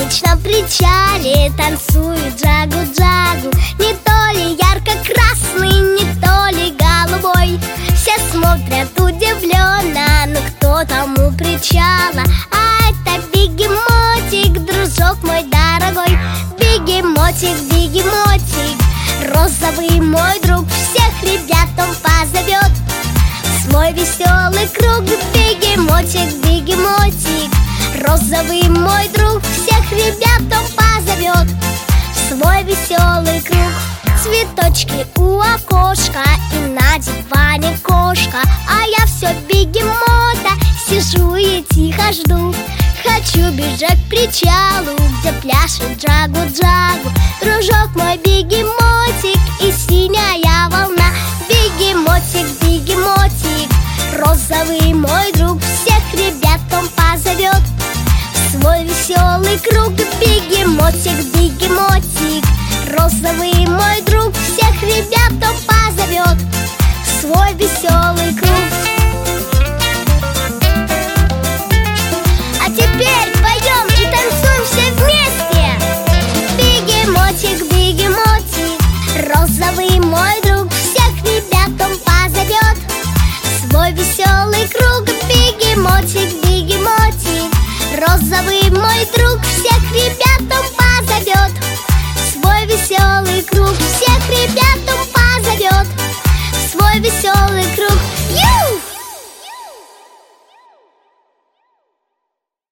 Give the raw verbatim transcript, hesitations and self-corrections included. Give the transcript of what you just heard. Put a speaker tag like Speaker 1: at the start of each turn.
Speaker 1: солнечном причале танцует джагу-джагу. Не то ли ярко-красный, не то ли голубой. Все смотрят удивленно, но кто там у причала? А это бегемотик, дружок мой дорогой. Бегемотик, бегемотик, розовый мой друг. Всех ребят он позовет в свой веселый круг. Бегемотик, бегемотик, розовый мой друг. Всех ребят он позовет в свой веселый круг. Цветочки у окошка и на диване кошка, а я все бегемота сижу и тихо жду. Хочу бежать к причалу, где пляшет джагу-джагу. Дружок мой бегемотик и синяя волна. Бегемотик, бегемотик, розовый мой друг. Всех ребят он позовет в свой веселый круг. Бегемотик, бегемотик, розовый мой друг. Всех ребят он позовет в свой веселый круг.